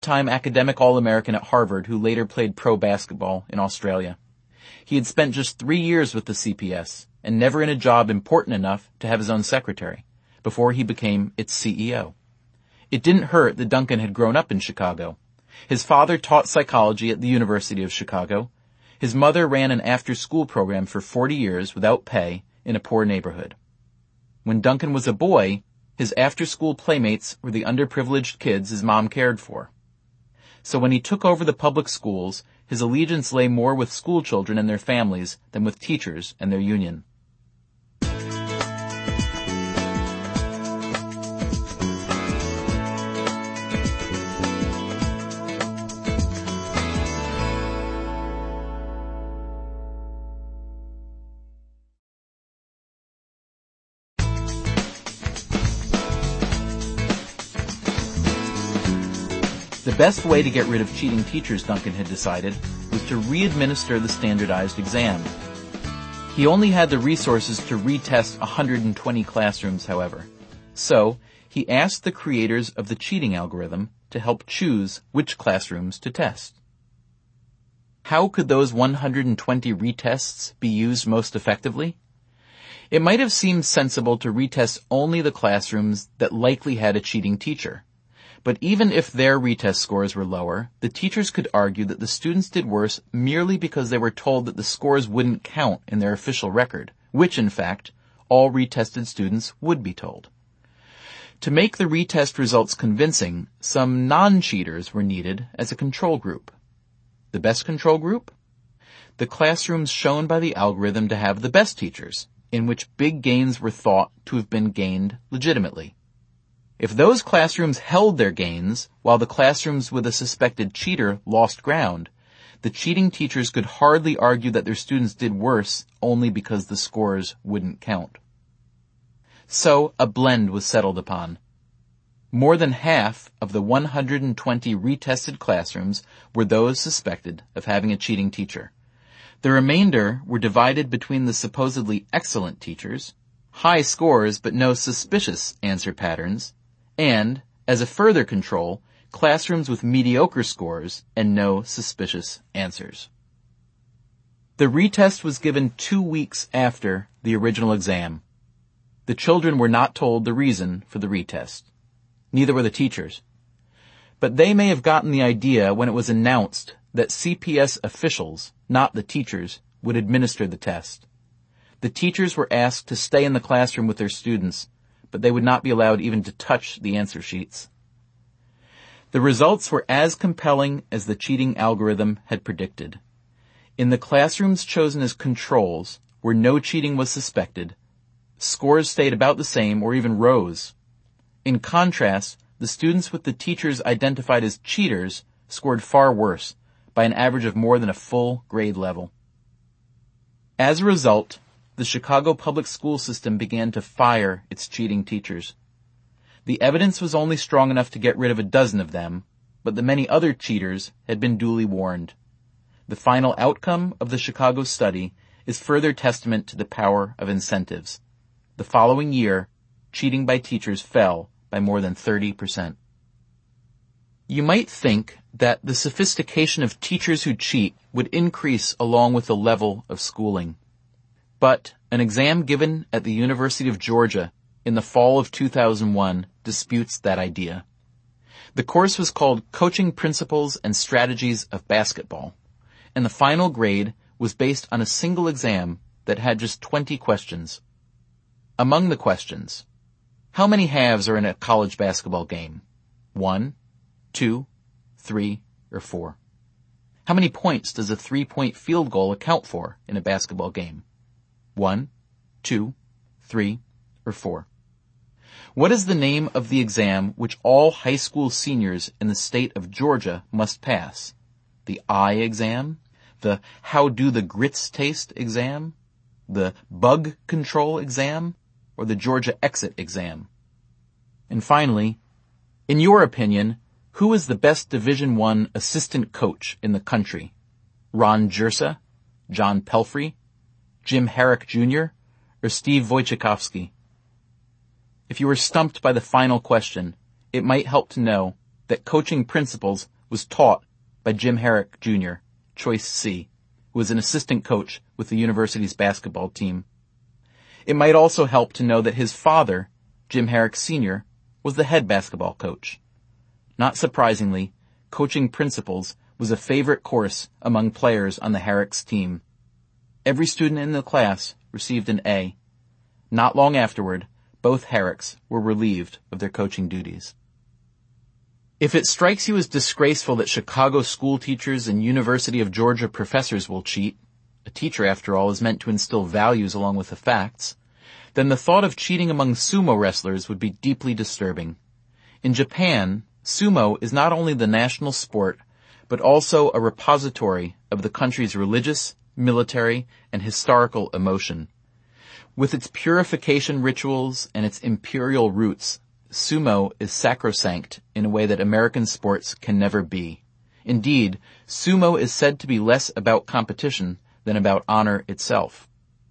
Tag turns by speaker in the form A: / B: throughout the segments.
A: time academic All-American at Harvard who later played pro basketball in Australia. He had spent just 3 years with the CPS and never in a job important enough to have his own secretary before he became its CEO. It didn't hurt that Duncan had grown up in Chicago. His father taught psychology at the University of Chicago. His mother ran an after-school program for 40 years without pay in a poor neighborhood. When Duncan was a boy, his after-school playmates were the underprivileged kids his mom cared for. So when he took over the public schools, his allegiance lay more with school children and their families than with teachers and their union. The best way to get rid of cheating teachers, Duncan had decided, was to re-administer the standardized exam. He only had the resources to retest 120 classrooms, however. So, he asked the creators of the cheating algorithm to help choose which classrooms to test. How could those 120 retests be used most effectively? It might have seemed sensible to retest only the classrooms that likely had a cheating teacher. But even if their retest scores were lower, the teachers could argue that the students did worse merely because they were told that the scores wouldn't count in their official record, which, in fact, all retested students would be told. To make the retest results convincing, some non-cheaters were needed as a control group. The best control group? The classrooms shown by the algorithm to have the best teachers, in which big gains were thought to have been gained legitimately. If those classrooms held their gains, while the classrooms with a suspected cheater lost ground, the cheating teachers could hardly argue that their students did worse only because the scores wouldn't count. So a blend was settled upon. More than half of the 120 retested classrooms were those suspected of having a cheating teacher. The remainder were divided between the supposedly excellent teachers, high scores but no suspicious answer patterns, and, as a further control, classrooms with mediocre scores and no suspicious answers. The retest was given 2 weeks after the original exam. The children were not told the reason for the retest. Neither were the teachers. But they may have gotten the idea when it was announced that CPS officials, not the teachers, would administer the test. The teachers were asked to stay in the classroom with their students, but they would not be allowed even to touch the answer sheets. The results were as compelling as the cheating algorithm had predicted. In the classrooms chosen as controls, where no cheating was suspected, scores stayed about the same or even rose. In contrast, the students with the teachers identified as cheaters scored far worse, by an average of more than a full grade level. As a result, the Chicago public school system began to fire its cheating teachers. The evidence was only strong enough to get rid of a dozen of them, but the many other cheaters had been duly warned. The final outcome of the Chicago study is further testament to the power of incentives. The following year, cheating by teachers fell by more than 30%. You might think that the sophistication of teachers who cheat would increase along with the level of schooling. But an exam given at the University of Georgia in the fall of 2001 disputes that idea. The course was called Coaching Principles and Strategies of Basketball, and the final grade was based on a single exam that had just 20 questions. Among the questions, how many halves are in a college basketball game? 1, 2, 3, or 4? How many points does a 3-point field goal account for in a basketball game? 1, 2, 3, or 4? What is the name of the exam which all high school seniors in the state of Georgia must pass? The eye exam? The How Do the Grits Taste exam? The Bug Control exam? Or the Georgia Exit exam? And finally, in your opinion, who is the best Division I assistant coach in the country? Ron Jersa, John Pelfrey, Jim Herrick Jr., or Steve Wojciechowski? If you were stumped by the final question, it might help to know that coaching principles was taught by Jim Herrick, Jr., Choice C, who was an assistant coach with the university's basketball team. It might also help to know that his father, Jim Herrick Sr., was the head basketball coach. Not surprisingly, coaching principles was a favorite course among players on the Herrick's team. Every student in the class received an A. Not long afterward, both Herricks were relieved of their coaching duties. If it strikes you as disgraceful that Chicago school teachers and University of Georgia professors will cheat, a teacher, after all, is meant to instill values along with the facts, then the thought of cheating among sumo wrestlers would be deeply disturbing. In Japan, sumo is not only the national sport, but also a repository of the country's religious, military, and historical emotion. With its purification rituals and its imperial roots, sumo is sacrosanct in a way that American sports can never be. Indeed, sumo is said to be less about competition than about honor itself.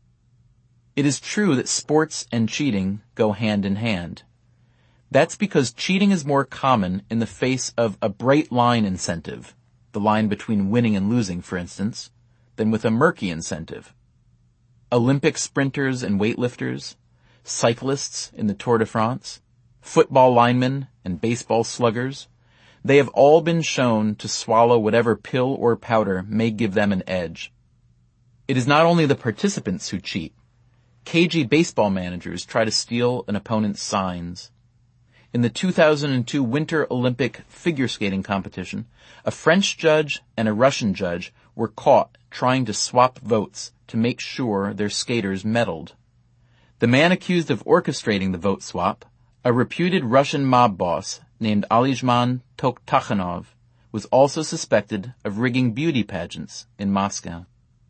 A: It is true that sports and cheating go hand in hand. That's because cheating is more common in the face of a bright line incentive, the line between winning and losing, for instance, than with a murky incentive. Olympic sprinters and weightlifters, cyclists in the Tour de France, football linemen and baseball sluggers, they have all been shown to swallow whatever pill or powder may give them an edge. It is not only the participants who cheat. Cagey baseball managers try to steal an opponent's signs. In the 2002 Winter Olympic figure skating competition, a French judge and a Russian judge were caught trying to swap votes to make sure their skaters medaled. The man accused of orchestrating the vote swap, a reputed Russian mob boss named Alizman Tokhtakhanov, was also suspected of rigging beauty pageants in Moscow.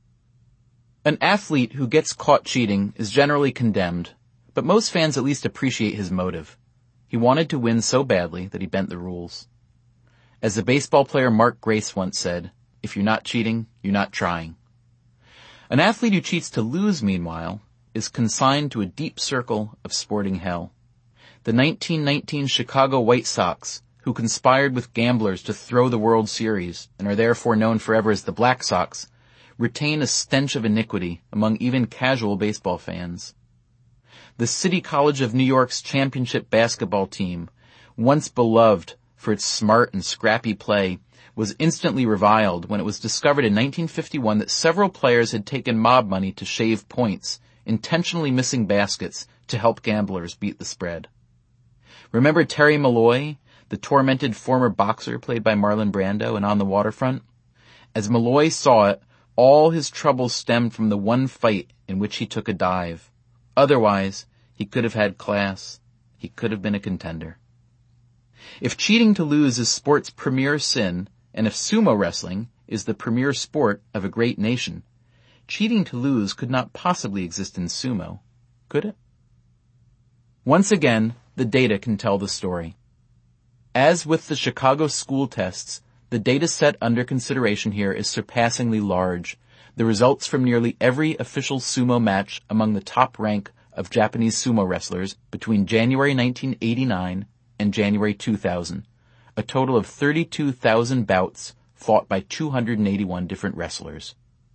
A: An athlete who gets caught cheating is generally condemned, but most fans at least appreciate his motive. He wanted to win so badly that he bent the rules. As the baseball player Mark Grace once said, "If you're not cheating, you're not trying." An athlete who cheats to lose, meanwhile, is consigned to a deep circle of sporting hell. The 1919 Chicago White Sox, who conspired with gamblers to throw the World Series and are therefore known forever as the Black Sox, retain a stench of iniquity among even casual baseball fans. The City College of New York's championship basketball team, once beloved for its smart and scrappy play, was instantly reviled when it was discovered in 1951 that several players had taken mob money to shave points, intentionally missing baskets to help gamblers beat the spread. Remember Terry Malloy, the tormented former boxer played by Marlon Brando in On the Waterfront? As Malloy saw it, all his troubles stemmed from the one fight in which he took a dive. Otherwise, he could have had class. He could have been a contender. If cheating to lose is sport's premier sin, and if sumo wrestling is the premier sport of a great nation, cheating to lose could not possibly exist in sumo, could it? Once again, the data can tell the story. As with the Chicago school tests, the data set under consideration here is surpassingly large. The results from nearly every official sumo match among the top rank of Japanese sumo wrestlers between January 1989 and January 2000, a total of 32,000 bouts fought by 281 different wrestlers.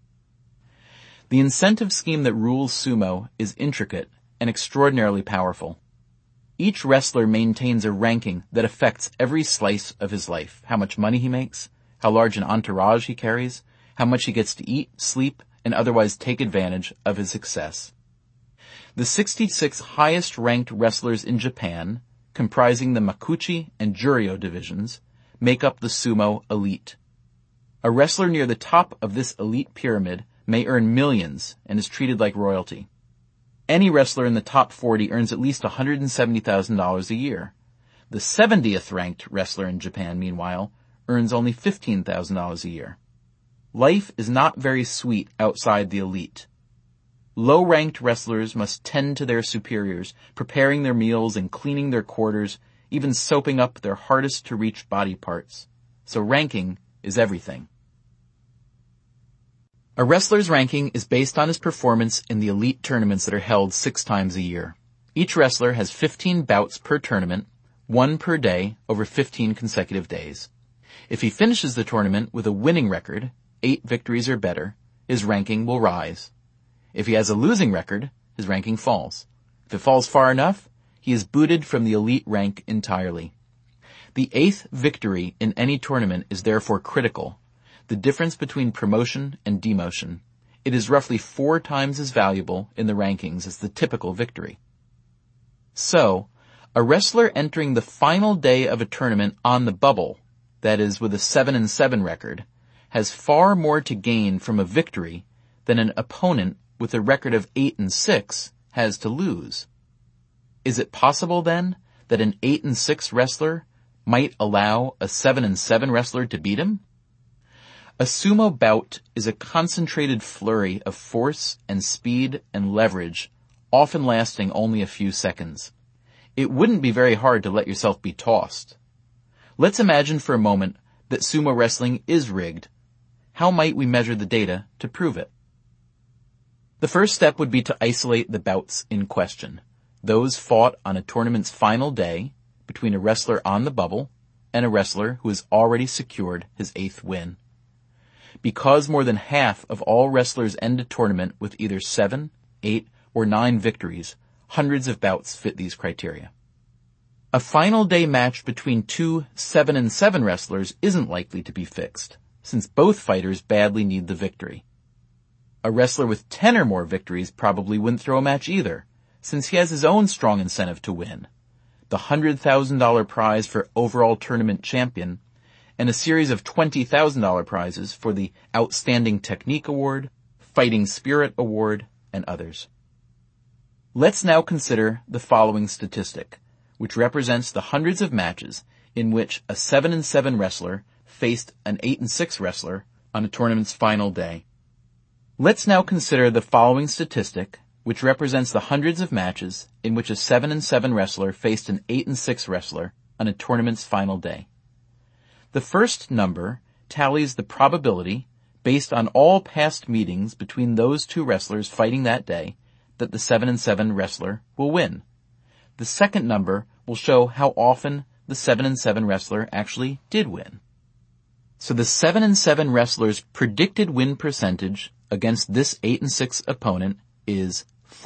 A: The incentive scheme that rules sumo is intricate and extraordinarily powerful. Each wrestler maintains a ranking that affects every slice of his life: how much money he makes, how large an entourage he carries, how much he gets to eat, sleep, and otherwise take advantage of his success. The 66 highest-ranked wrestlers in Japan, comprising the Makuuchi and Juryo divisions, make up the sumo elite. A wrestler near the top of this elite pyramid may earn millions and is treated like royalty. Any wrestler in the top 40 earns at least $170,000 a year. The 70th ranked wrestler in Japan, meanwhile, earns only $15,000 a year. Life is not very sweet outside the elite. Low-ranked wrestlers must tend to their superiors, preparing their meals and cleaning their quarters, even soaping up their hardest-to-reach body parts. So ranking is everything. A wrestler's ranking is based on his performance in the elite tournaments that are held 6 times a year. Each wrestler has 15 bouts per tournament, one per day over 15 consecutive days. If he finishes the tournament with a winning record, 8 victories or better, his ranking will rise. If he has a losing record, his ranking falls. If it falls far enough, he is booted from the elite rank entirely. The 8th victory in any tournament is therefore critical, the difference between promotion and demotion. It is roughly 4 times as valuable in the rankings as the typical victory. So, a wrestler entering the final day of a tournament on the bubble, that is with a 7-7 record, has far more to gain from a victory than an opponent with a record of 8-6 has to lose. Is it possible then that an 8-6 wrestler might allow a 7-7 wrestler to beat him? A sumo bout is a concentrated flurry of force and speed and leverage, often lasting only a few seconds. It wouldn't be very hard to let yourself be tossed. Let's imagine for a moment that sumo wrestling is rigged. How might we measure the data to prove it? The first step would be to isolate the bouts in question, those fought on a tournament's final day between a wrestler on the bubble and a wrestler who has already secured his 8th win. Because more than half of all wrestlers end a tournament with either 7, 8, or 9 victories, hundreds of bouts fit these criteria. A final day match between 2 7-7 wrestlers isn't likely to be fixed, since both fighters badly need the victory. A wrestler with 10 or more victories probably wouldn't throw a match either, since he has his own strong incentive to win. The $100,000 prize for overall tournament champion, and a series of $20,000 prizes for the Outstanding Technique Award, Fighting Spirit Award, and others. Let's now consider the following statistic, which represents the hundreds of matches in which a 7-7 wrestler faced an 8-6 wrestler on a tournament's final day. Let's now consider the following statistic, which represents the hundreds of matches in which a 7-7 wrestler faced an 8-6 wrestler on a tournament's final day. The first number tallies the probability, based on all past meetings between those 2 wrestlers fighting that day, that the 7-7 wrestler will win. The second number will show how often the 7-7 wrestler actually did win. So the 7-7 wrestler's predicted win percentage against this 8-6 opponent is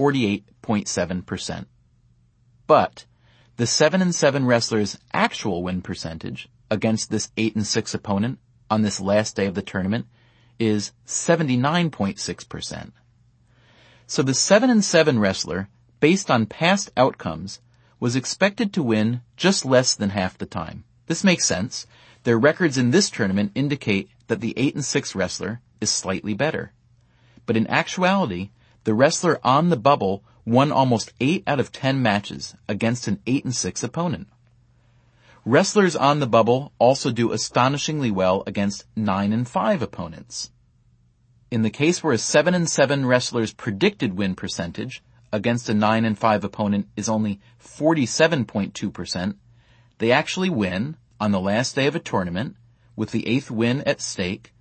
A: 48.7%. But the 7-7 wrestler's actual win percentage against this 8-6 opponent on this last day of the tournament is 79.6%. So the 7-7 wrestler, based on past outcomes, was expected to win just less than half the time. This makes sense. Their records in this tournament indicate that the 8-6 wrestler is slightly better. But in actuality, the wrestler on the bubble won almost 8 out of 10 matches against an 8-6 opponent. Wrestlers on the bubble also do astonishingly well against 9-5 opponents. In the case where a 7-7 wrestler's predicted win percentage against a 9-5 opponent is only 47.2%, they actually win, on the last day of a tournament, with the 8th win at stake,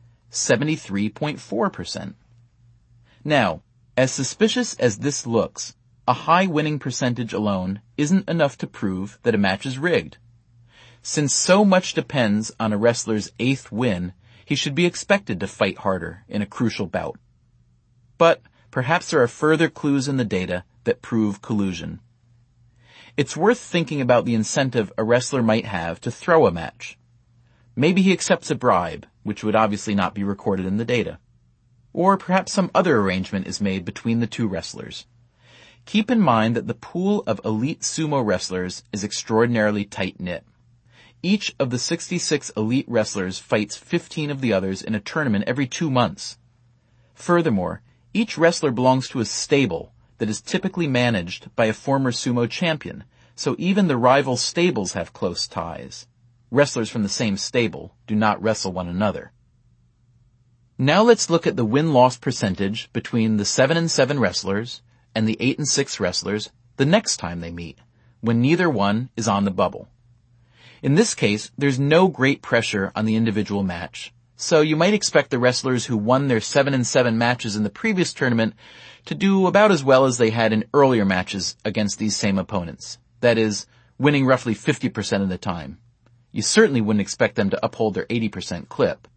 A: 73.4%. Now, as suspicious as this looks, a high winning percentage alone isn't enough to prove that a match is rigged. Since so much depends on a wrestler's 8th win, he should be expected to fight harder in a crucial bout. But perhaps there are further clues in the data that prove collusion. It's worth thinking about the incentive a wrestler might have to throw a match. Maybe he accepts a bribe, which would obviously not be recorded in the data. Or perhaps some other arrangement is made between the 2 wrestlers. Keep in mind that the pool of elite sumo wrestlers is extraordinarily tight-knit. Each of the 66 elite wrestlers fights 15 of the others in a tournament every 2 months. Furthermore, each wrestler belongs to a stable that is typically managed by a former sumo champion, so even the rival stables have close ties. Wrestlers from the same stable do not wrestle one another. Now let's look at the win-loss percentage between the 7-7 wrestlers and the 8-6 wrestlers the next time they meet, when neither one is on the bubble. In this case, there's no great pressure on the individual match, so you might expect the wrestlers who won their 7-7 matches in the previous tournament to do about as well as they had in earlier matches against these same opponents. That is, winning roughly 50% of the time. You certainly wouldn't expect them to uphold their 80% clip.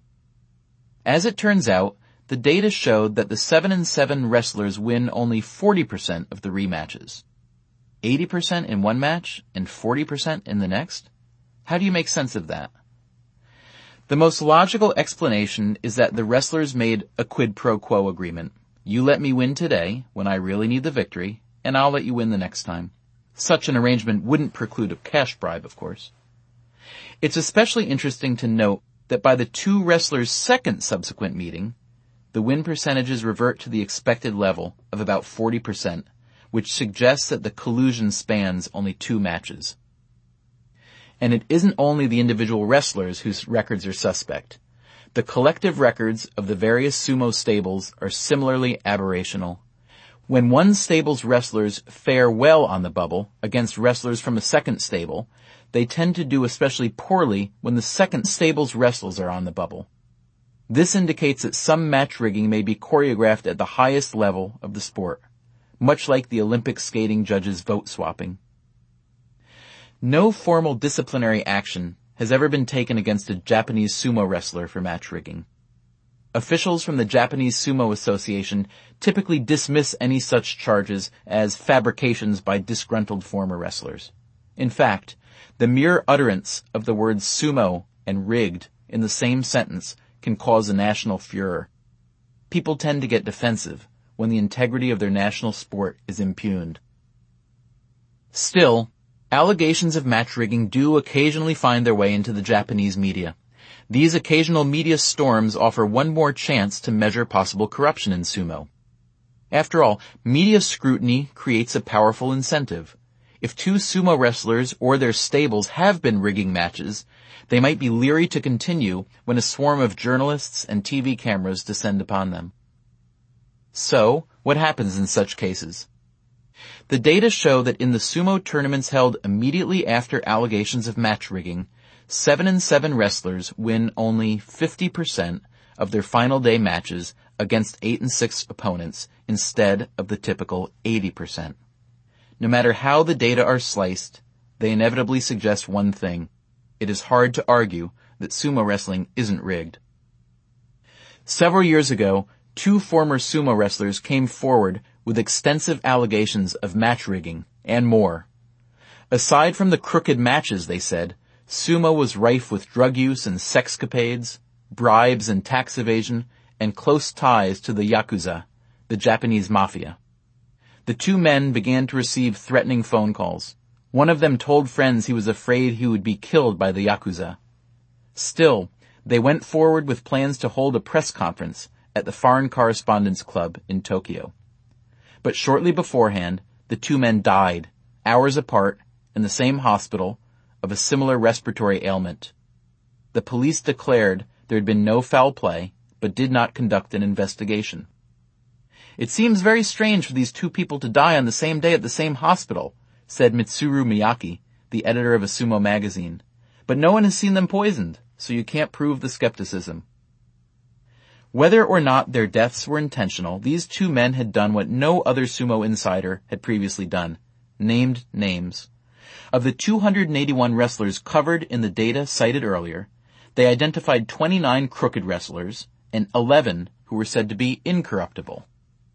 A: As it turns out, the data showed that the 7-7 wrestlers win only 40% of the rematches. 80% in one match and 40% in the next? How do you make sense of that? The most logical explanation is that the wrestlers made a quid pro quo agreement. You let me win today, when I really need the victory, and I'll let you win the next time. Such an arrangement wouldn't preclude a cash bribe, of course. It's especially interesting to note that by the two wrestlers' second subsequent meeting, the win percentages revert to the expected level of about 40%, which suggests that the collusion spans only 2 matches. And it isn't only the individual wrestlers whose records are suspect. The collective records of the various sumo stables are similarly aberrational. When one stable's wrestlers fare well on the bubble against wrestlers from a second stable, they tend to do especially poorly when the second stable's wrestlers are on the bubble. This indicates that some match rigging may be choreographed at the highest level of the sport, much like the Olympic skating judges' vote swapping. No formal disciplinary action has ever been taken against a Japanese sumo wrestler for match rigging. Officials from the Japanese Sumo Association typically dismiss any such charges as fabrications by disgruntled former wrestlers. In fact, the mere utterance of the words sumo and rigged in the same sentence can cause a national furor. People tend to get defensive when the integrity of their national sport is impugned. Still, allegations of match rigging do occasionally find their way into the Japanese media. These occasional media storms offer one more chance to measure possible corruption in sumo. After all, media scrutiny creates a powerful incentive. If 2 sumo wrestlers or their stables have been rigging matches, they might be leery to continue when a swarm of journalists and TV cameras descend upon them. So, what happens in such cases? The data show that in the sumo tournaments held immediately after allegations of match rigging, 7-7 wrestlers win only 50% of their final day matches against 8-6 opponents instead of the typical 80%. No matter how the data are sliced, they inevitably suggest one thing. It is hard to argue that sumo wrestling isn't rigged. Several years ago, 2 former sumo wrestlers came forward with extensive allegations of match rigging and more. Aside from the crooked matches, they said, sumo was rife with drug use and sexcapades, bribes and tax evasion, and close ties to the Yakuza, the Japanese mafia. The 2 men began to receive threatening phone calls. One of them told friends he was afraid he would be killed by the Yakuza. Still, they went forward with plans to hold a press conference at the Foreign Correspondents Club in Tokyo. But shortly beforehand, the 2 men died, hours apart, in the same hospital, of a similar respiratory ailment. The police declared there had been no foul play, but did not conduct an investigation. It seems very strange for these 2 people to die on the same day at the same hospital, said Mitsuru Miyake, the editor of a sumo magazine. But no one has seen them poisoned, so you can't prove the skepticism. Whether or not their deaths were intentional, these 2 men had done what no other sumo insider had previously done, named names. Of the 281 wrestlers covered in the data cited earlier, they identified 29 crooked wrestlers and 11 who were said to be incorruptible.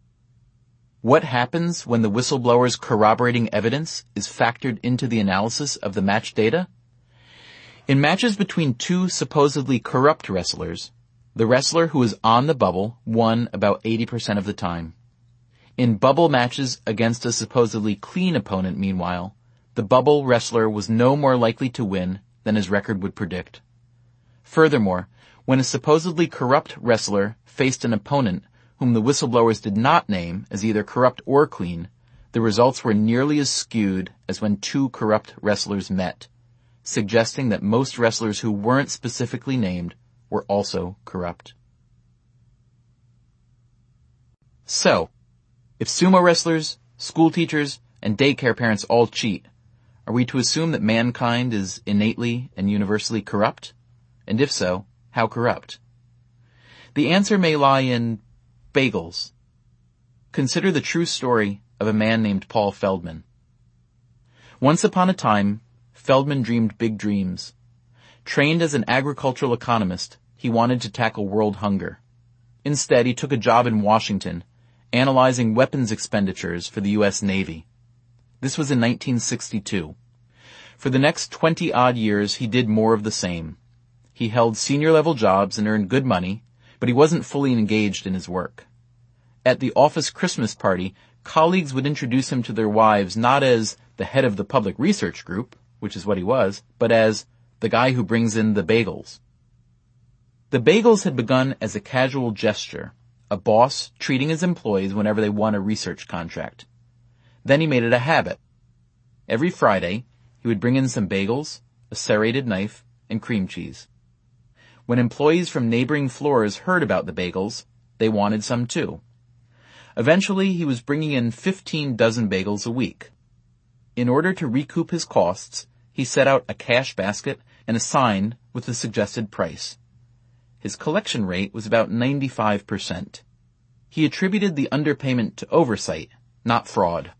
A: What happens when the whistleblower's corroborating evidence is factored into the analysis of the match data? In matches between 2 supposedly corrupt wrestlers, the wrestler who was on the bubble won about 80% of the time. In bubble matches against a supposedly clean opponent, meanwhile, the bubble wrestler was no more likely to win than his record would predict. Furthermore, when a supposedly corrupt wrestler faced an opponent whom the whistleblowers did not name as either corrupt or clean, the results were nearly as skewed as when 2 corrupt wrestlers met, suggesting that most wrestlers who weren't specifically named were also corrupt. So, if sumo wrestlers, school teachers, and daycare parents all cheat, are we to assume that mankind is innately and universally corrupt? And if so, how corrupt? The answer may lie in bagels. Consider the true story of a man named Paul Feldman. Once upon a time, Feldman dreamed big dreams. Trained as an agricultural economist, he wanted to tackle world hunger. Instead, he took a job in Washington, analyzing weapons expenditures for the U.S. Navy. This was in 1962. For the next 20-odd years, he did more of the same. He held senior-level jobs and earned good money, but he wasn't fully engaged in his work. At the office Christmas party, colleagues would introduce him to their wives not as the head of the public research group, which is what he was, but as the guy who brings in the bagels. The bagels had begun as a casual gesture, a boss treating his employees whenever they won a research contract. Then he made it a habit. Every Friday, he would bring in some bagels, a serrated knife, and cream cheese. When employees from neighboring floors heard about the bagels, they wanted some too. Eventually, he was bringing in 15 dozen bagels a week. In order to recoup his costs, he set out a cash basket and a sign with the suggested price. His collection rate was about 95%. He attributed the underpayment to oversight, not fraud.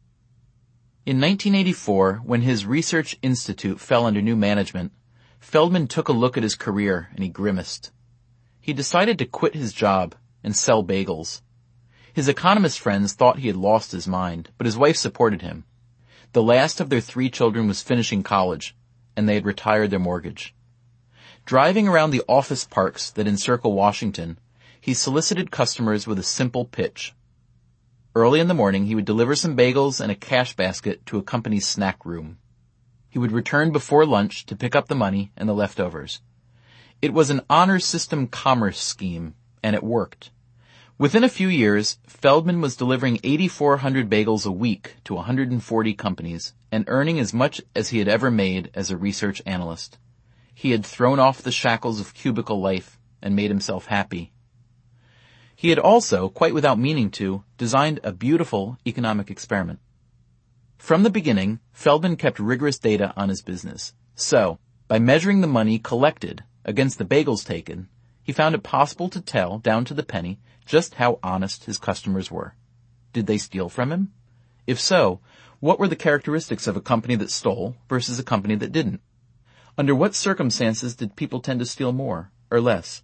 A: In 1984, when his research institute fell under new management, Feldman took a look at his career and he grimaced. He decided to quit his job and sell bagels. His economist friends thought he had lost his mind, but his wife supported him. The last of their 3 children was finishing college, and they had retired their mortgage. Driving around the office parks that encircle Washington, he solicited customers with a simple pitch. Early in the morning, he would deliver some bagels and a cash basket to a company's snack room. He would return before lunch to pick up the money and the leftovers. It was an honor system commerce scheme, and it worked. Within a few years, Feldman was delivering 8,400 bagels a week to 140 companies and earning as much as he had ever made as a research analyst. He had thrown off the shackles of cubicle life and made himself happy. He had also, quite without meaning to, designed a beautiful economic experiment. From the beginning, Feldman kept rigorous data on his business. So, by measuring the money collected against the bagels taken, he found it possible to tell, down to the penny, just how honest his customers were. Did they steal from him? If so, what were the characteristics of a company that stole versus a company that didn't? Under what circumstances did people tend to steal more or less?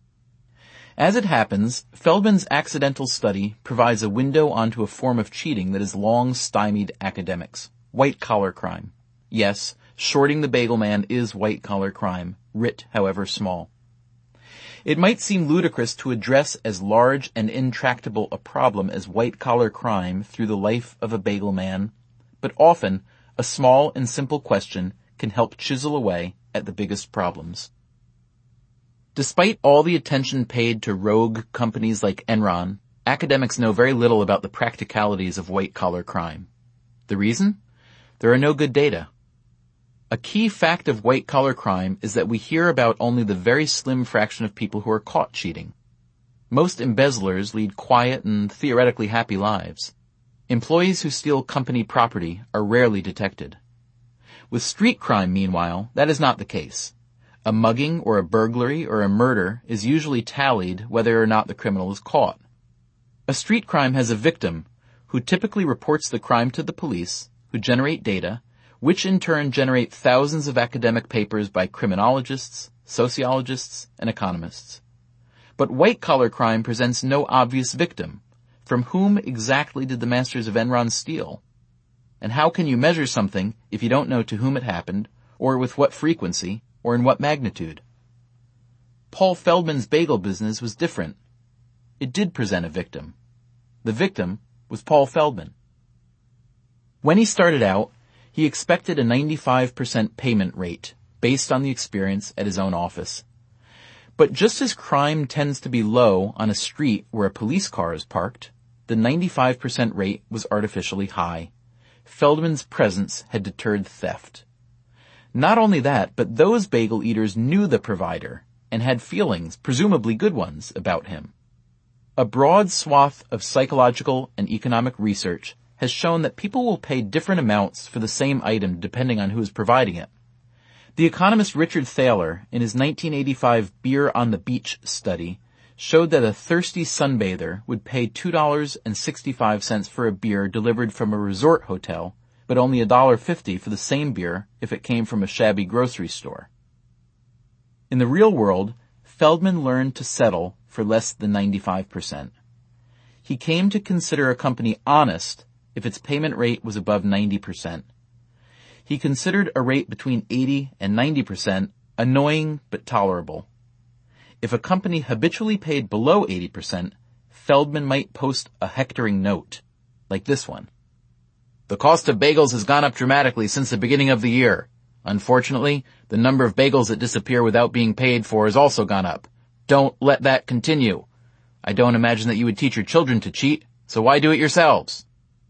A: As it happens, Feldman's accidental study provides a window onto a form of cheating that has long stymied academics: white-collar crime. Yes, shorting the bagel man is white-collar crime, writ however small. It might seem ludicrous to address as large and intractable a problem as white-collar crime through the life of a bagel man, but often a small and simple question can help chisel away at the biggest problems. Despite all the attention paid to rogue companies like Enron, academics know very little about the practicalities of white-collar crime. The reason? There are no good data. A key fact of white-collar crime is that we hear about only the very slim fraction of people who are caught cheating. Most embezzlers lead quiet and theoretically happy lives. Employees who steal company property are rarely detected. With street crime, meanwhile, that is not the case. A mugging or a burglary or a murder is usually tallied whether or not the criminal is caught. A street crime has a victim who typically reports the crime to the police, who generate data, which in turn generate thousands of academic papers by criminologists, sociologists, and economists. But white-collar crime presents no obvious victim. From whom exactly did the masters of Enron steal? And how can you measure something if you don't know to whom it happened, or with what frequency, or in what magnitude? Paul Feldman's bagel business was different. It did present a victim. The victim was Paul Feldman. When he started out, he expected a 95% payment rate based on the experience at his own office. But just as crime tends to be low on a street where a police car is parked, the 95% rate was artificially high. Feldman's presence had deterred theft. Not only that, but those bagel eaters knew the provider and had feelings, presumably good ones, about him. A broad swath of psychological and economic research has shown that people will pay different amounts for the same item depending on who is providing it. The economist Richard Thaler, in his 1985 Beer on the Beach study, showed that a thirsty sunbather would pay $2.65 for a beer delivered from a resort hotel but only $1.50 for the same beer if it came from a shabby grocery store. In the real world, Feldman learned to settle for less than 95%. He came to consider a company honest if its payment rate was above 90%. He considered a rate between 80 and 90% annoying but tolerable. If a company habitually paid below 80%, Feldman might post a hectoring note, like this one. The cost of bagels has gone up dramatically since the beginning of the year. Unfortunately, the number of bagels that disappear without being paid for has also gone up. Don't let that continue. I don't imagine that you would teach your children to cheat, so why do it yourselves?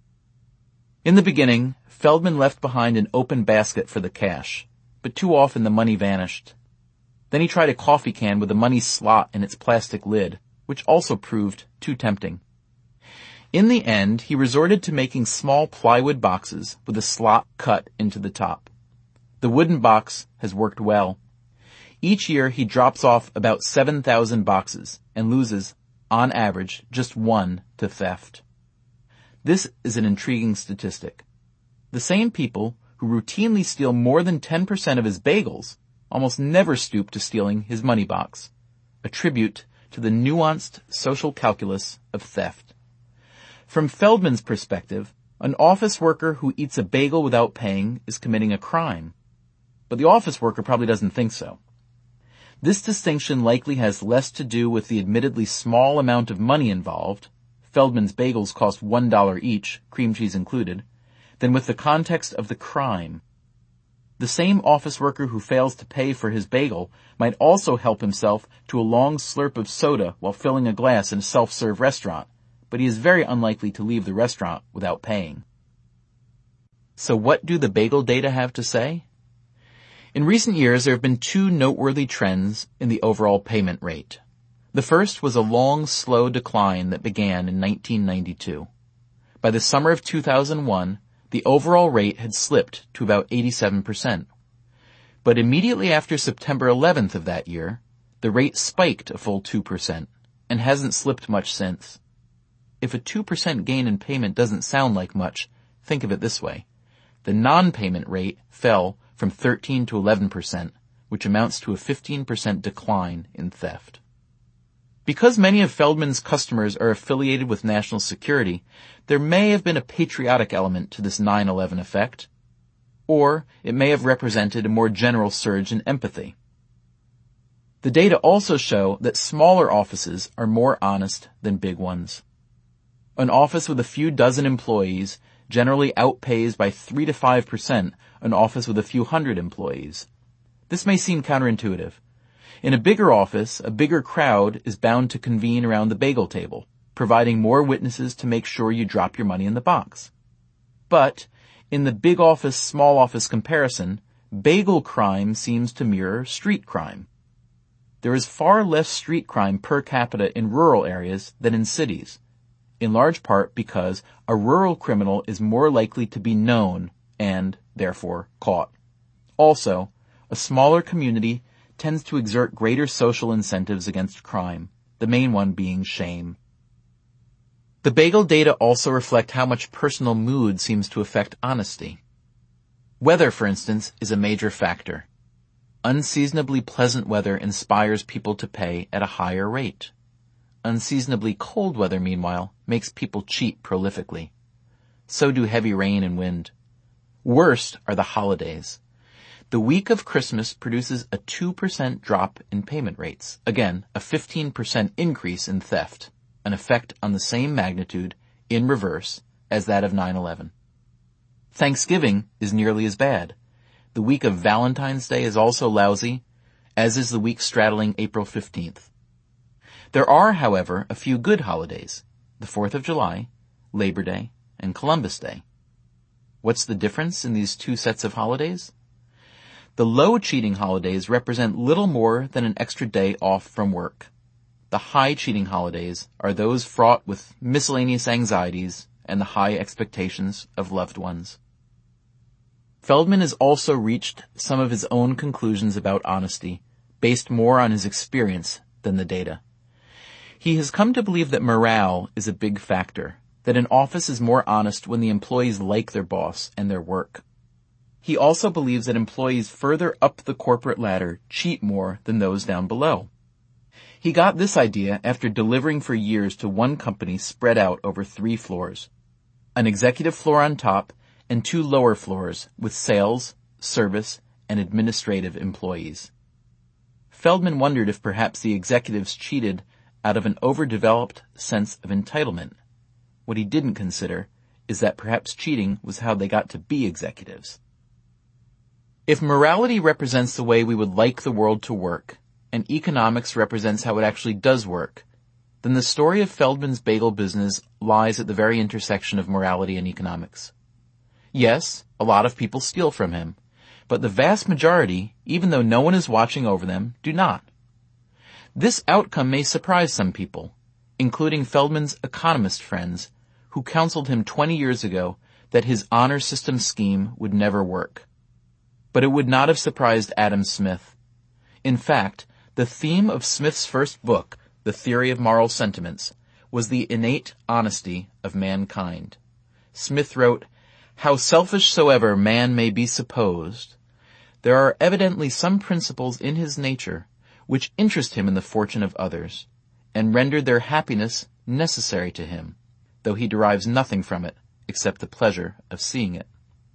A: In the beginning, Feldman left behind an open basket for the cash, but too often the money vanished. Then he tried a coffee can with a money slot in its plastic lid, which also proved too tempting. In the end, he resorted to making small plywood boxes with a slot cut into the top. The wooden box has worked well. Each year he drops off about 7,000 boxes and loses, on average, just one to theft. This is an intriguing statistic. The same people who routinely steal more than 10% of his bagels almost never stoop to stealing his money box, a tribute to the nuanced social calculus of theft. From Feldman's perspective, an office worker who eats a bagel without paying is committing a crime. But the office worker probably doesn't think so. This distinction likely has less to do with the admittedly small amount of money involved — Feldman's bagels cost $1 each, cream cheese included — than with the context of the crime. The same office worker who fails to pay for his bagel might also help himself to a long slurp of soda while filling a glass in a self-serve restaurant, but he is very unlikely to leave the restaurant without paying. So what do the bagel data have to say? In recent years, there have been two noteworthy trends in the overall payment rate. The first was a long, slow decline that began in 1992. By the summer of 2001, the overall rate had slipped to about 87%. But immediately after September 11th of that year, the rate spiked a full 2% and hasn't slipped much since. If a 2% gain in payment doesn't sound like much, think of it this way. The non-payment rate fell from 13 to 11%, which amounts to a 15% decline in theft. Because many of Feldman's customers are affiliated with national security, there may have been a patriotic element to this 9/11 effect, or it may have represented a more general surge in empathy. The data also show that smaller offices are more honest than big ones. An office with a few dozen employees generally outpays by 3 to 5% an office with a few hundred employees. This may seem counterintuitive. In a bigger office, a bigger crowd is bound to convene around the bagel table, providing more witnesses to make sure you drop your money in the box. But in the big office, small office comparison, bagel crime seems to mirror street crime. There is far less street crime per capita in rural areas than in cities, in large part because a rural criminal is more likely to be known and, therefore, caught. Also, a smaller community tends to exert greater social incentives against crime, the main one being shame. The bagel data also reflect how much personal mood seems to affect honesty. Weather, for instance, is a major factor. Unseasonably pleasant weather inspires people to pay at a higher rate. Unseasonably cold weather, meanwhile, makes people cheat prolifically. So do heavy rain and wind. Worst are the holidays. The week of Christmas produces a 2% drop in payment rates. Again, a 15% increase in theft, an effect on the same magnitude, in reverse, as that of 9/11. Thanksgiving is nearly as bad. The week of Valentine's Day is also lousy, as is the week straddling April 15th. There are, however, a few good holidays: the 4th of July, Labor Day, and Columbus Day. What's the difference in these two sets of holidays? The low cheating holidays represent little more than an extra day off from work. The high cheating holidays are those fraught with miscellaneous anxieties and the high expectations of loved ones. Feldman has also reached some of his own conclusions about honesty, based more on his experience than the data. He has come to believe that morale is a big factor, that an office is more honest when the employees like their boss and their work. He also believes that employees further up the corporate ladder cheat more than those down below. He got this idea after delivering for years to one company spread out over 3 floors, an executive floor on top and 2 lower floors with sales, service, and administrative employees. Feldman wondered if perhaps the executives cheated out of an overdeveloped sense of entitlement. What he didn't consider is that perhaps cheating was how they got to be executives. If morality represents the way we would like the world to work, and economics represents how it actually does work, then the story of Feldman's bagel business lies at the very intersection of morality and economics. Yes, a lot of people steal from him, but the vast majority, even though no one is watching over them, do not. This outcome may surprise some people, including Feldman's economist friends, who counseled him 20 years ago that his honor system scheme would never work. But it would not have surprised Adam Smith. In fact, the theme of Smith's first book, The Theory of Moral Sentiments, was the innate honesty of mankind. Smith wrote, "How selfish soever man may be supposed, there are evidently some principles in his nature which interest him in the fortune of others, and render their happiness necessary to him, though he derives nothing from it except the pleasure of seeing it."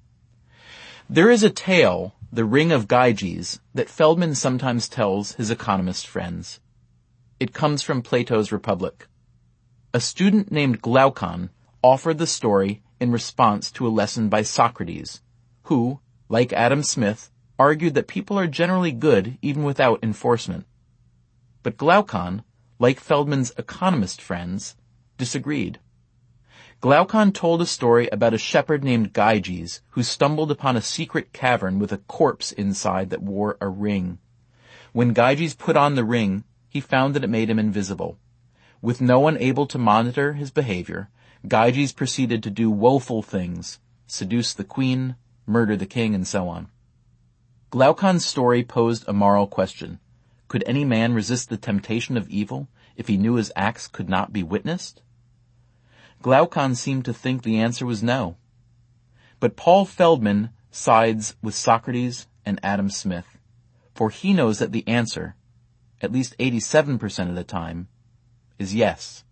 A: There is a tale, the Ring of Gyges, that Feldman sometimes tells his economist friends. It comes from Plato's Republic. A student named Glaucon offered the story in response to a lesson by Socrates, who, like Adam Smith, argued that people are generally good even without enforcement. But Glaucon, like Feldman's economist friends, disagreed. Glaucon told a story about a shepherd named Gyges who stumbled upon a secret cavern with a corpse inside that wore a ring. When Gyges put on the ring, he found that it made him invisible. With no one able to monitor his behavior, Gyges proceeded to do woeful things, seduce the queen, murder the king, and so on. Glaucon's story posed a moral question. Could any man resist the temptation of evil if he knew his acts could not be witnessed? Glaucon seemed to think the answer was no. But Paul Feldman sides with Socrates and Adam Smith, for he knows that the answer, at least 87% of the time, is yes.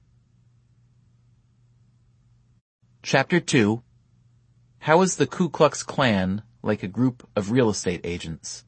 A: Chapter 2. How is the Ku Klux Klan like a group of real estate agents?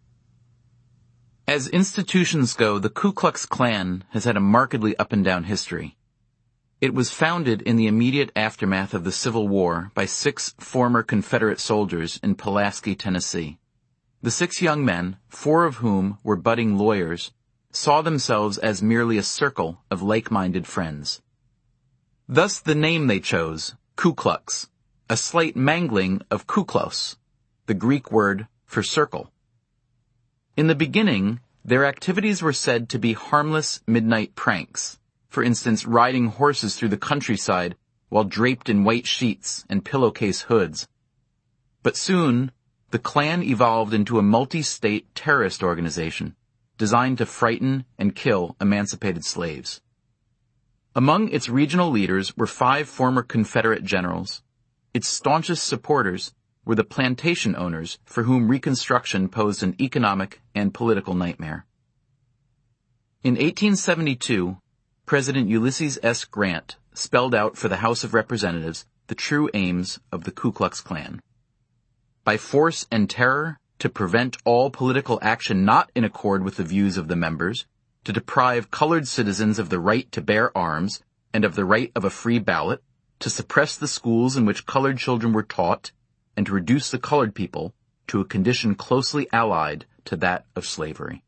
A: As institutions go, the Ku Klux Klan has had a markedly up-and-down history. It was founded in the immediate aftermath of the Civil War by 6 former Confederate soldiers in Pulaski, Tennessee. The 6 young men, 4 of whom were budding lawyers, saw themselves as merely a circle of like-minded friends. Thus the name they chose, Ku Klux, a slight mangling of kuklos, the Greek word for circle. In the beginning, their activities were said to be harmless midnight pranks. For instance, riding horses through the countryside while draped in white sheets and pillowcase hoods. But soon, the Klan evolved into a multi-state terrorist organization designed to frighten and kill emancipated slaves. Among its regional leaders were 5 former Confederate generals. Its staunchest supporters were the plantation owners for whom Reconstruction posed an economic and political nightmare. In 1872, President Ulysses S. Grant spelled out for the House of Representatives the true aims of the Ku Klux Klan. By force and terror, to prevent all political action not in accord with the views of the members, to deprive colored citizens of the right to bear arms and of the right of a free ballot, to suppress the schools in which colored children were taught, and to reduce the colored people to a condition closely allied to that of slavery.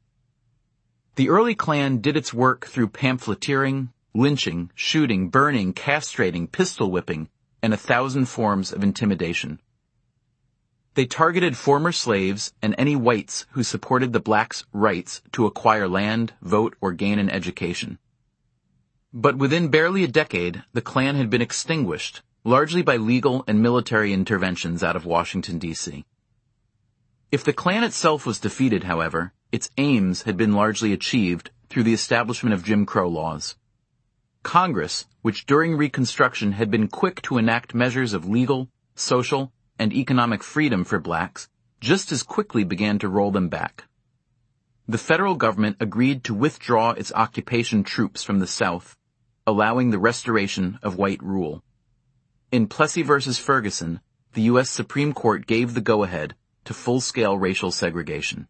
A: The early Klan did its work through pamphleteering, lynching, shooting, burning, castrating, pistol whipping, and 1,000 forms of intimidation. They targeted former slaves and any whites who supported the blacks' rights to acquire land, vote, or gain an education. But within barely a decade, the Klan had been extinguished, largely by legal and military interventions out of Washington, D.C. If the Klan itself was defeated, however, its aims had been largely achieved through the establishment of Jim Crow laws. Congress, which during Reconstruction had been quick to enact measures of legal, social, and economic freedom for blacks, just as quickly began to roll them back. The federal government agreed to withdraw its occupation troops from the South, allowing the restoration of white rule. In Plessy v. Ferguson, the U.S. Supreme Court gave the go-ahead to full-scale racial segregation.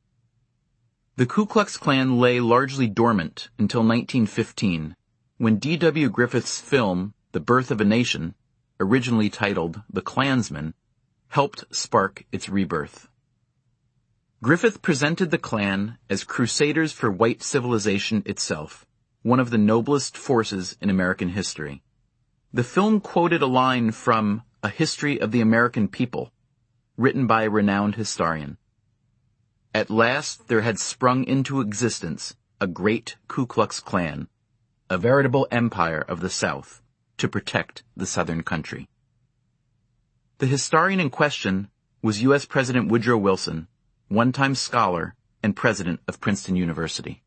A: The Ku Klux Klan lay largely dormant until 1915, when D.W. Griffith's film, The Birth of a Nation, originally titled The Klansman, helped spark its rebirth. Griffith presented the Klan as crusaders for white civilization itself, one of the noblest forces in American history. The film quoted a line from A History of the American People, written by a renowned historian. At last there had sprung into existence a great Ku Klux Klan, a veritable empire of the South, to protect the Southern country. The historian in question was U.S. President Woodrow Wilson, one-time scholar and president of Princeton University.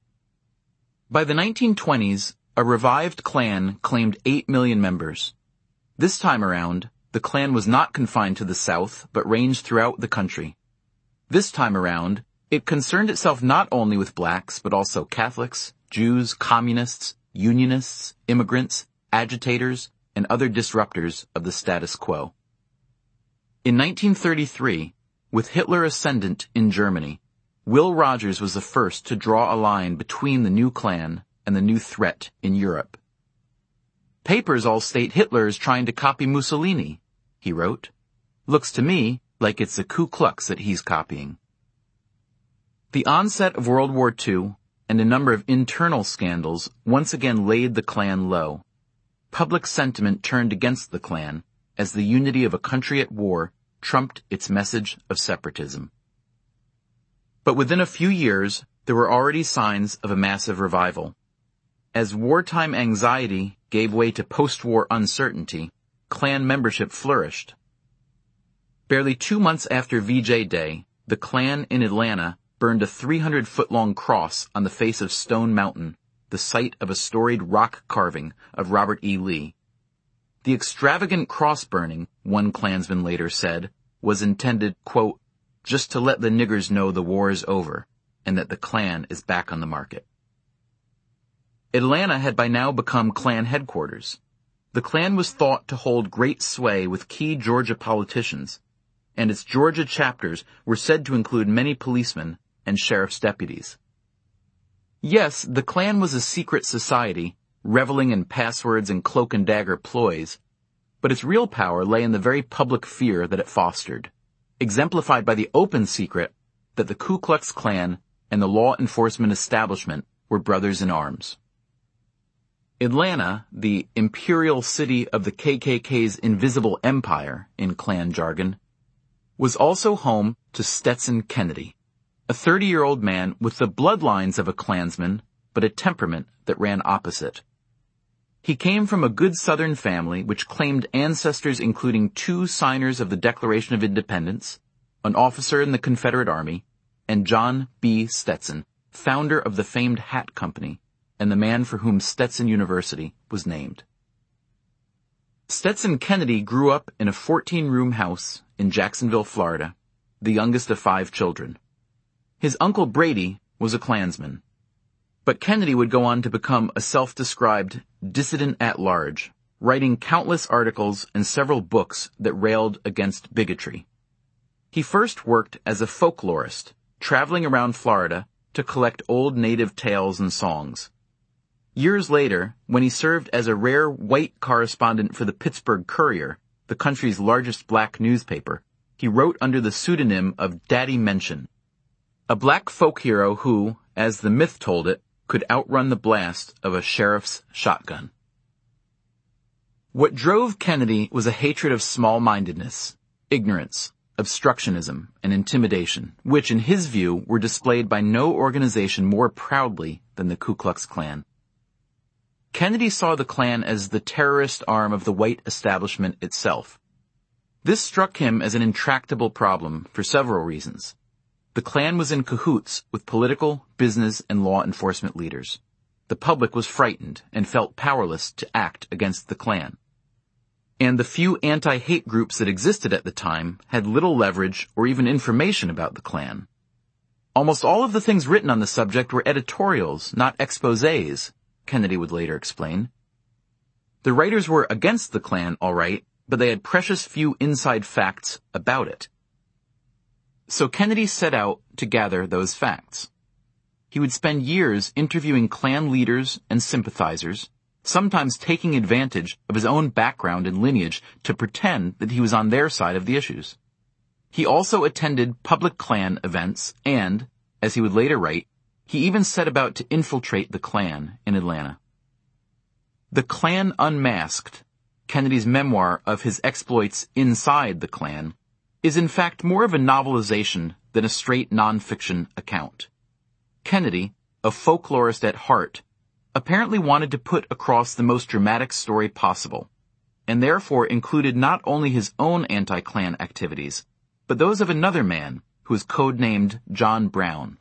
A: By the 1920s, a revived Klan claimed 8 million members. This time around, the Klan was not confined to the South, but ranged throughout the country. This time around, it concerned itself not only with blacks, but also Catholics, Jews, communists, unionists, immigrants, agitators, and other disruptors of the status quo. In 1933, with Hitler ascendant in Germany, Will Rogers was the first to draw a line between the new Klan and the new threat in Europe. "Papers all state Hitler is trying to copy Mussolini," he wrote. "Looks to me like it's the Ku Klux that he's copying." The onset of World War II and a number of internal scandals once again laid the Klan low. Public sentiment turned against the Klan as the unity of a country at war trumped its message of separatism. But within a few years, there were already signs of a massive revival. As wartime anxiety gave way to post-war uncertainty, Klan membership flourished. Barely 2 months after VJ Day, the Klan in Atlanta burned a 300-foot-long cross on the face of Stone Mountain, the site of a storied rock carving of Robert E. Lee. The extravagant cross burning, one Klansman later said, was intended, quote, just to let the niggers know the war is over and that the Klan is back on the market. Atlanta had by now become Klan headquarters. The Klan was thought to hold great sway with key Georgia politicians, and its Georgia chapters were said to include many policemen and sheriff's deputies. Yes, the Klan was a secret society, reveling in passwords and cloak-and-dagger ploys, but its real power lay in the very public fear that it fostered, exemplified by the open secret that the Ku Klux Klan and the law enforcement establishment were brothers in arms. Atlanta, the imperial city of the KKK's invisible empire, in Klan jargon, was also home to Stetson Kennedy, a 30-year-old man with the bloodlines of a Klansman, but a temperament that ran opposite. He came from a good Southern family which claimed ancestors including 2 signers of the Declaration of Independence, an officer in the Confederate Army, and John B. Stetson, founder of the famed Hat Company, and the man for whom Stetson University was named. Stetson Kennedy grew up in a 14-room house in Jacksonville, Florida, the youngest of 5 children. His uncle Brady was a Klansman. But Kennedy would go on to become a self-described dissident at large, writing countless articles and several books that railed against bigotry. He first worked as a folklorist, traveling around Florida to collect old native tales and songs. Years later, when he served as a rare white correspondent for the Pittsburgh Courier, the country's largest black newspaper, he wrote under the pseudonym of Daddy Mention, a black folk hero who, as the myth told it, could outrun the blast of a sheriff's shotgun. What drove Kennedy was a hatred of small-mindedness, ignorance, obstructionism, and intimidation, which, in his view, were displayed by no organization more proudly than the Ku Klux Klan. Kennedy saw the Klan as the terrorist arm of the white establishment itself. This struck him as an intractable problem for several reasons. The Klan was in cahoots with political, business, and law enforcement leaders. the public was frightened and felt powerless to act against the Klan. And the few anti-hate groups that existed at the time had little leverage or even information about the Klan. Almost all of the things written on the subject were editorials, not exposés, Kennedy would later explain. The writers were against the Klan, all right, but they had precious few inside facts about it. So Kennedy set out to gather those facts. He would spend years interviewing Klan leaders and sympathizers, sometimes taking advantage of his own background and lineage to pretend that he was on their side of the issues. He also attended public Klan events and, as he would later write, he even set about to infiltrate the Klan in Atlanta. The Klan Unmasked, Kennedy's memoir of his exploits inside the Klan, is in fact more of a novelization than a straight nonfiction account. Kennedy, a folklorist at heart, apparently wanted to put across the most dramatic story possible, and therefore included not only his own anti-Klan activities, but those of another man who was codenamed John Brown.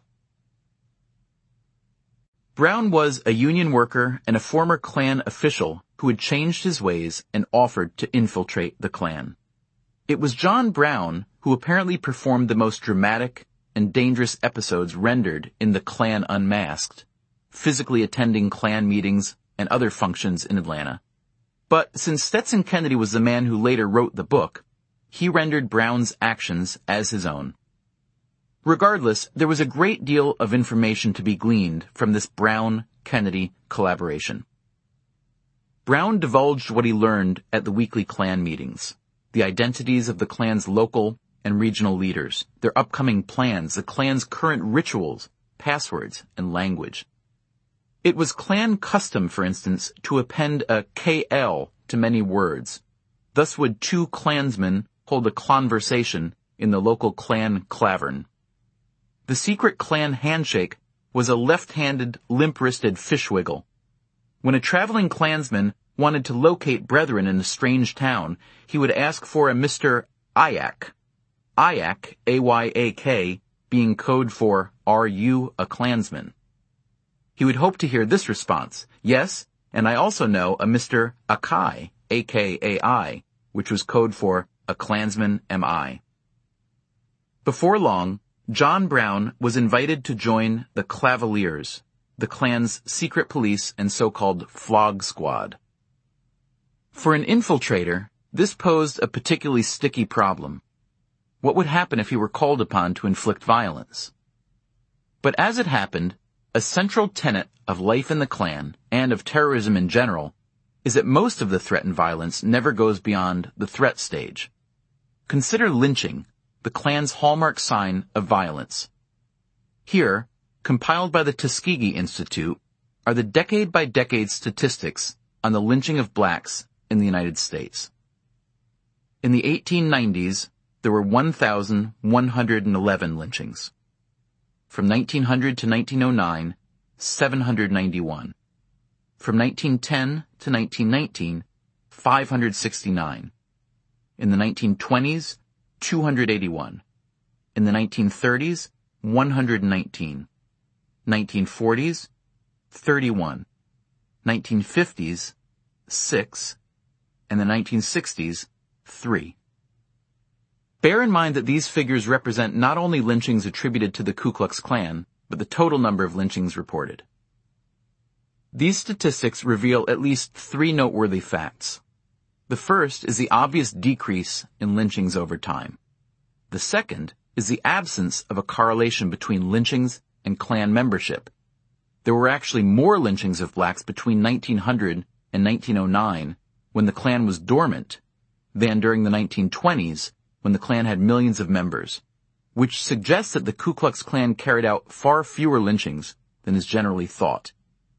A: Brown was a Union worker and a former Klan official who had changed his ways and offered to infiltrate the Klan. It was John Brown who apparently performed the most dramatic and dangerous episodes rendered in the Klan Unmasked, physically attending Klan meetings and other functions in Atlanta. But since Stetson Kennedy was the man who later wrote the book, he rendered Brown's actions as his own. Regardless, there was a great deal of information to be gleaned from this Brown-Kennedy collaboration. Brown divulged what he learned at the weekly Klan meetings, the identities of the Klan's local and regional leaders, their upcoming plans, the Klan's current rituals, passwords, and language. It was Klan custom, for instance, to append a KL to many words. Thus would two Klansmen hold a conversation in the local Klan clavern. The secret Klan handshake was a left-handed, limp-wristed fish wiggle. When a traveling Klansman wanted to locate brethren in a strange town, he would ask for a Mr. Ayak. Ayak, A-Y-A-K, being code for, "Are you a Klansman?" He would hope to hear this response, "Yes, and I also know a Mr. Akai, A-K-A-I, which was code for, "A Klansman am I." Before long, John Brown was invited to join the Clavaliers, the Klan's secret police and so-called flog squad. For an infiltrator, this posed a particularly sticky problem. What would happen if he were called upon to inflict violence? But as it happened, a central tenet of life in the Klan, and of terrorism in general, is that most of the threatened violence never goes beyond the threat stage. Consider lynching, the Klan's hallmark sign of violence. Here, compiled by the Tuskegee Institute, are the decade-by-decade statistics on the lynching of blacks in the United States. In the 1890s, there were 1,111 lynchings. From 1900 to 1909, 791. From 1910 to 1919, 569. In the 1920s, 281. In the 1930s, 119. 1940s, 31. 1950s, 6. And the 1960s, 3. Bear in mind that these figures represent not only lynchings attributed to the Ku Klux Klan, but the total number of lynchings reported. These statistics reveal at least 3 noteworthy facts. The first is the obvious decrease in lynchings over time. The second is the absence of a correlation between lynchings and Klan membership. There were actually more lynchings of blacks between 1900 and 1909, when the Klan was dormant, than during the 1920s, when the Klan had millions of members, which suggests that the Ku Klux Klan carried out far fewer lynchings than is generally thought.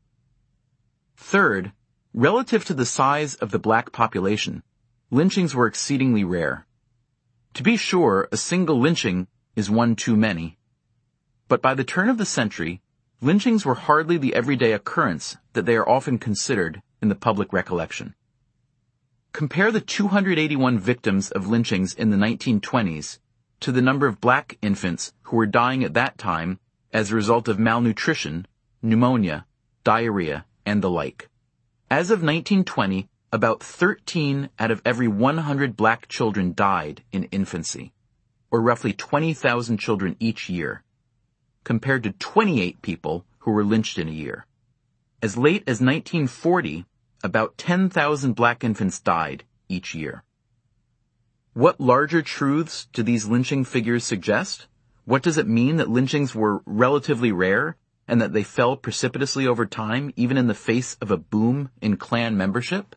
A: Third, relative to the size of the black population, lynchings were exceedingly rare. To be sure, a single lynching is one too many. But by the turn of the century, lynchings were hardly the everyday occurrence that they are often considered in the public recollection. Compare the 281 victims of lynchings in the 1920s to the number of black infants who were dying at that time as a result of malnutrition, pneumonia, diarrhea, and the like. As of 1920, about 13 out of every 100 black children died in infancy, or roughly 20,000 children each year, compared to 28 people who were lynched in a year. As late as 1940, about 10,000 black infants died each year. What larger truths do these lynching figures suggest? What does it mean that lynchings were relatively rare and that they fell precipitously over time, even in the face of a boom in Klan membership?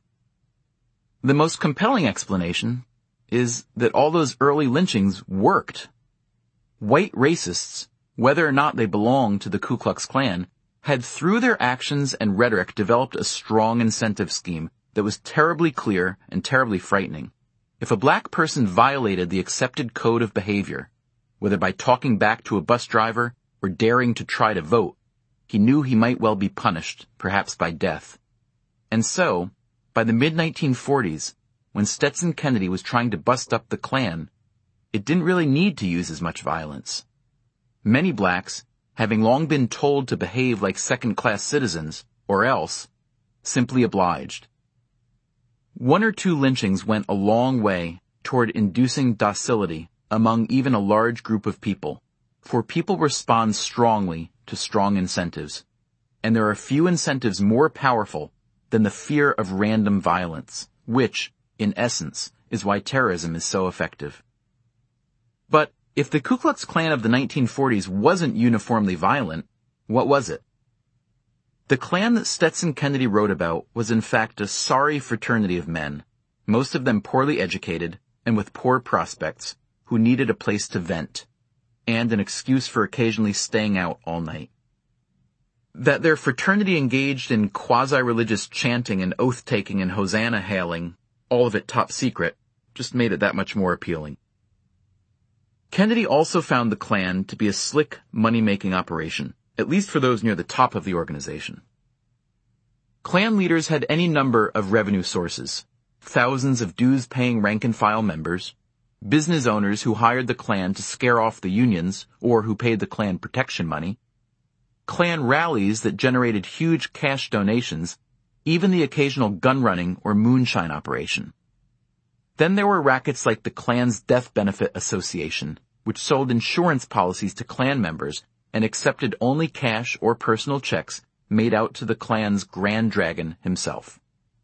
A: The most compelling explanation is that all those early lynchings worked. White racists, whether or not they belonged to the Ku Klux Klan, had through their actions and rhetoric developed a strong incentive scheme that was terribly clear and terribly frightening. If a black person violated the accepted code of behavior, whether by talking back to a bus driver or daring to try to vote, he knew he might well be punished, perhaps by death. And so, by the mid-1940s, when Stetson Kennedy was trying to bust up the Klan, it didn't really need to use as much violence. Many blacks, having long been told to behave like second-class citizens, or else, simply obliged. One or two lynchings went a long way toward inducing docility among even a large group of people, for people respond strongly to strong incentives, and there are few incentives more powerful than the fear of random violence, which, in essence, is why terrorism is so effective. But if the Ku Klux Klan of the 1940s wasn't uniformly violent, what was it? The Klan that Stetson Kennedy wrote about was in fact a sorry fraternity of men, most of them poorly educated and with poor prospects, who needed a place to vent, and an excuse for occasionally staying out all night. That their fraternity engaged in quasi-religious chanting and oath-taking and hosanna hailing, all of it top secret, just made it that much more appealing. Kennedy also found the Klan to be a slick, money-making operation, at least for those near the top of the organization. Klan leaders had any number of revenue sources: thousands of dues-paying rank-and-file members, business owners who hired the Klan to scare off the unions or who paid the Klan protection money, Klan rallies that generated huge cash donations, even the occasional gun-running or moonshine operation. Then there were rackets like the Klan's Death Benefit Association, which sold insurance policies to Klan members and accepted only cash or personal checks made out to the Klan's Grand Dragon himself.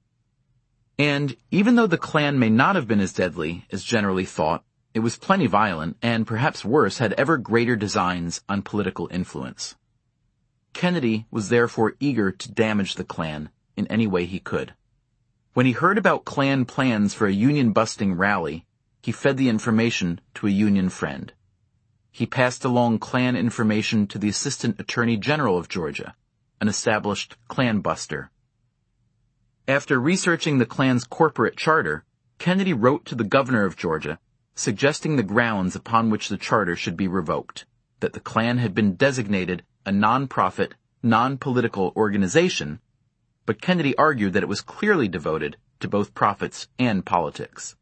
A: And even though the Klan may not have been as deadly as generally thought, it was plenty violent and, perhaps worse, had ever greater designs on political influence. Kennedy was therefore eager to damage the Klan in any way he could. When he heard about Klan plans for a union-busting rally, he fed the information to a Union friend. He passed along Klan information to the Assistant Attorney General of Georgia, an established Klan buster. After researching the Klan's corporate charter, Kennedy wrote to the governor of Georgia, suggesting the grounds upon which the charter should be revoked, that the Klan had been designated a non-profit, non-political organization, but Kennedy argued that it was clearly devoted to both profits and politics.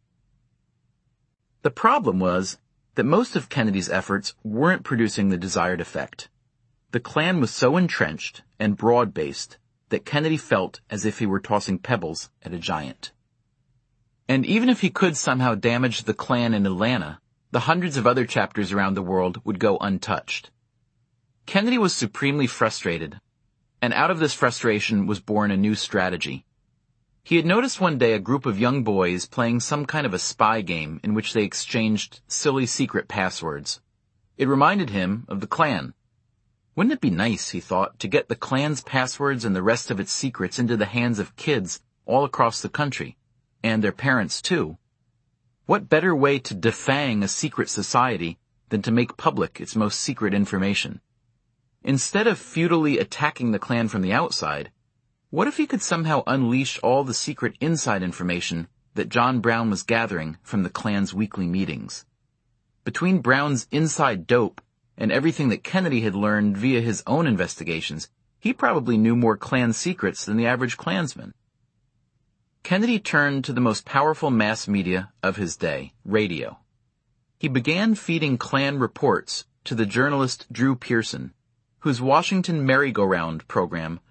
A: The problem was that most of Kennedy's efforts weren't producing the desired effect. The Klan was so entrenched and broad-based that Kennedy felt as if he were tossing pebbles at a giant. And even if he could somehow damage the Klan in Atlanta, the hundreds of other chapters around the world would go untouched. Kennedy was supremely frustrated, and out of this frustration was born a new strategy. He had noticed one day a group of young boys playing some kind of a spy game in which they exchanged silly secret passwords. It reminded him of the Klan. Wouldn't it be nice, he thought, to get the Klan's passwords and the rest of its secrets into the hands of kids all across the country, and their parents too? What better way to defang a secret society than to make public its most secret information? Instead of futilely attacking the Klan from the outside, what if he could somehow unleash all the secret inside information that John Brown was gathering from the Klan's weekly meetings? Between Brown's inside dope and everything that Kennedy had learned via his own investigations, he probably knew more Klan secrets than the average Klansman. Kennedy turned to the most powerful mass media of his day, radio. He began feeding Klan reports to the journalist Drew Pearson, whose Washington Merry-Go-Round program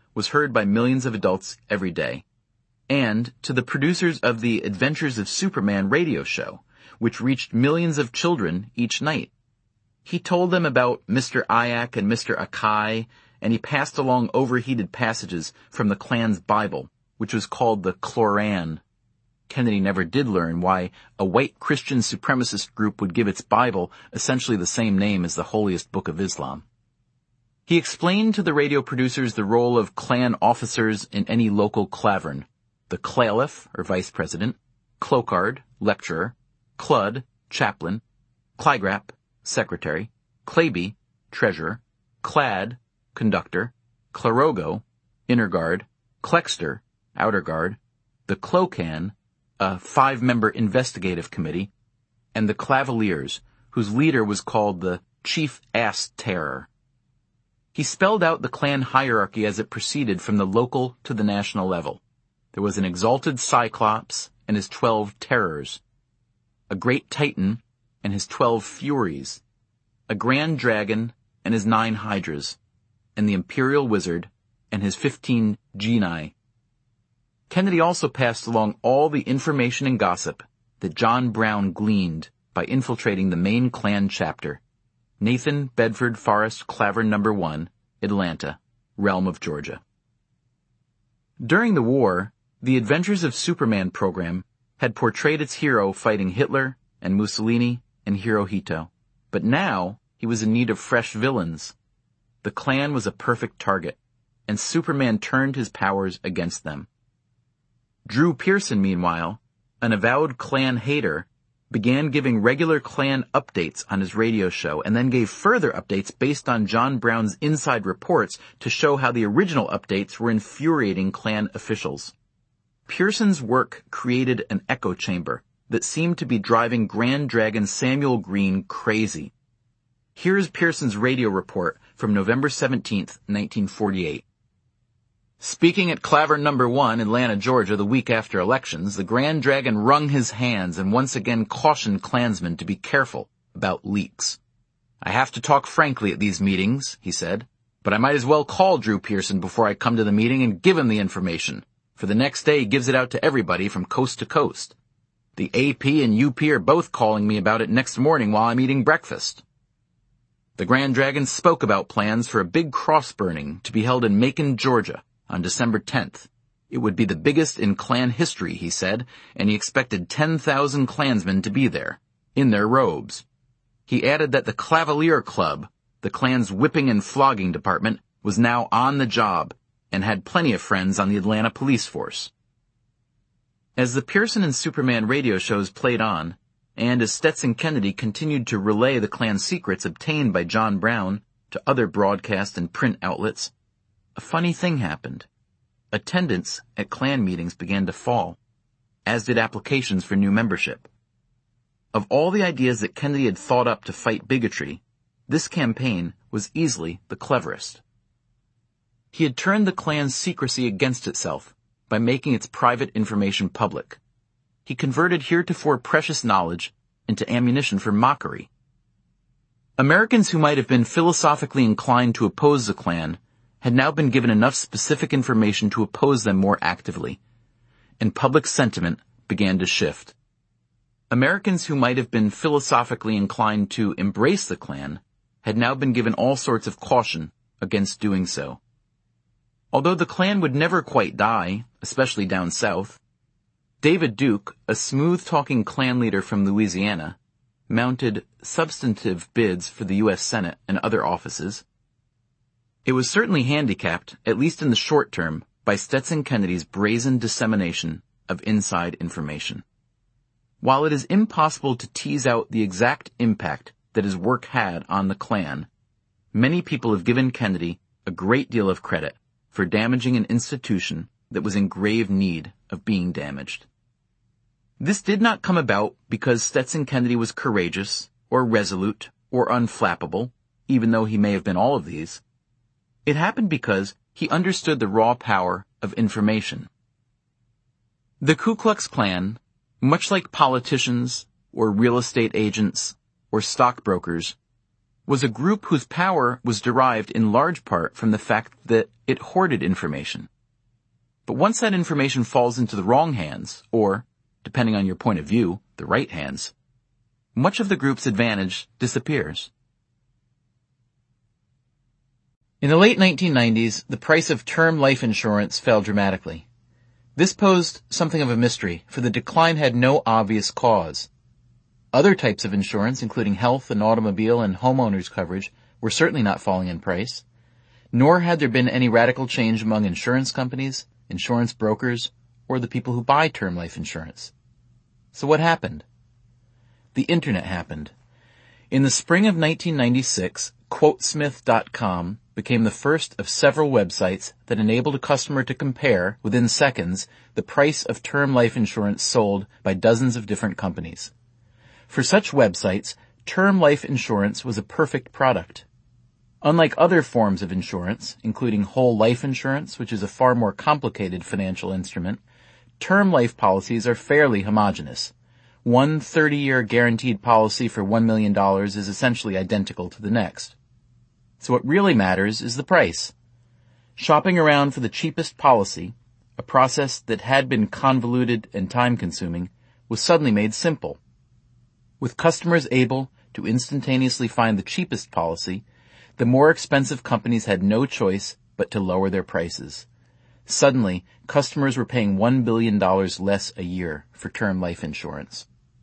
A: was heard by millions of adults every day, and to the producers of the Adventures of Superman radio show, which reached millions of children each night. He told them about Mr. Ayak and Mr. Akai, and he passed along overheated passages from the Klan's Bible, which was called the Koran. Kennedy never did learn why a white Christian supremacist group would give its Bible essentially the same name as the holiest book of Islam. He explained to the radio producers the role of Klan officers in any local clavern: the Clalif, or vice president, Clocard, lecturer, Clud, chaplain, Clygrap, secretary, Claby, treasurer, Clad, conductor, Clarogo, inner guard, Clexter, outer guard, the Clocan, a 5-member investigative committee, and the Clavaliers, whose leader was called the Chief Ass Terror. He spelled out the Klan hierarchy as it proceeded from the local to the national level. There was an exalted Cyclops and his 12 terrors, a great Titan and his 12 furies, a grand dragon and his 9 hydras, and the imperial wizard and his 15 genii. Kennedy also passed along all the information and gossip that John Brown gleaned by infiltrating the main Klan chapter, Nathan Bedford Forrest Clavern No. 1, Atlanta, realm of Georgia. During the war, the Adventures of Superman program had portrayed its hero fighting Hitler and Mussolini and Hirohito, but now he was in need of fresh villains. The Klan was a perfect target, and Superman turned his powers against them. Drew Pearson, meanwhile, an avowed Klan hater, began giving regular Klan updates on his radio show and then gave further updates based on John Brown's inside reports to show how the original updates were infuriating Klan officials. Pearson's work created an echo chamber that seemed to be driving Grand Dragon Samuel Green crazy. Here's Pearson's radio report from November 17th, 1948. Speaking at Clavern No. 1, Atlanta, Georgia, the week after elections, the Grand Dragon wrung his hands and once again cautioned Klansmen to be careful about leaks. "I have to talk frankly at these meetings," he said, "but I might as well call Drew Pearson before I come to the meeting and give him the information, for the next day he gives it out to everybody from coast to coast. The AP and UP are both calling me about it next morning while I'm eating breakfast." The Grand Dragon spoke about plans for a big cross burning to be held in Macon, Georgia, on December 10th. It would be the biggest in Klan history, he said, and he expected 10,000 Klansmen to be there, in their robes. He added that the Clavalier Club, the Klan's whipping and flogging department, was now on the job and had plenty of friends on the Atlanta police force. As the Pearson and Superman radio shows played on, and as Stetson Kennedy continued to relay the Klan secrets obtained by John Brown to other broadcast and print outlets, a funny thing happened. Attendance at Klan meetings began to fall, as did applications for new membership. Of all the ideas that Kennedy had thought up to fight bigotry, this campaign was easily the cleverest. He had turned the Klan's secrecy against itself by making its private information public. He converted heretofore precious knowledge into ammunition for mockery. Americans who might have been philosophically inclined to oppose the Klan had now been given enough specific information to oppose them more actively, and public sentiment began to shift. Americans who might have been philosophically inclined to embrace the Klan had now been given all sorts of caution against doing so. Although the Klan would never quite die, especially down south, David Duke, a smooth-talking Klan leader from Louisiana, mounted substantive bids for the U.S. Senate and other offices. It was certainly handicapped, at least in the short term, by Stetson Kennedy's brazen dissemination of inside information. While it is impossible to tease out the exact impact that his work had on the Klan, many people have given Kennedy a great deal of credit for damaging an institution that was in grave need of being damaged. This did not come about because Stetson Kennedy was courageous, or resolute, or unflappable, even though he may have been all of these. It happened because he understood the raw power of information. The Ku Klux Klan, much like politicians, or real estate agents, or stockbrokers, was a group whose power was derived in large part from the fact that it hoarded information. But once that information falls into the wrong hands, or, depending on your point of view, the right hands, much of the group's advantage disappears. In the late 1990s, the price of term life insurance fell dramatically. This posed something of a mystery, for the decline had no obvious cause. Other types of insurance, including health and automobile and homeowners coverage, were certainly not falling in price, nor had there been any radical change among insurance companies, insurance brokers, or the people who buy term life insurance. So what happened? The Internet happened. In the spring of 1996, Quotesmith.com became the first of several websites that enabled a customer to compare, within seconds, the price of term life insurance sold by dozens of different companies. For such websites, term life insurance was a perfect product. Unlike other forms of insurance, including whole life insurance, which is a far more complicated financial instrument, term life policies are fairly homogeneous. One 30-year guaranteed policy for $1 million is essentially identical to the next. So what really matters is the price. Shopping around for the cheapest policy, a process that had been convoluted and time-consuming, was suddenly made simple. With customers able to instantaneously find the cheapest policy, the more expensive companies had no choice but to lower their prices. Suddenly, customers were paying $1 billion less a year for term life insurance.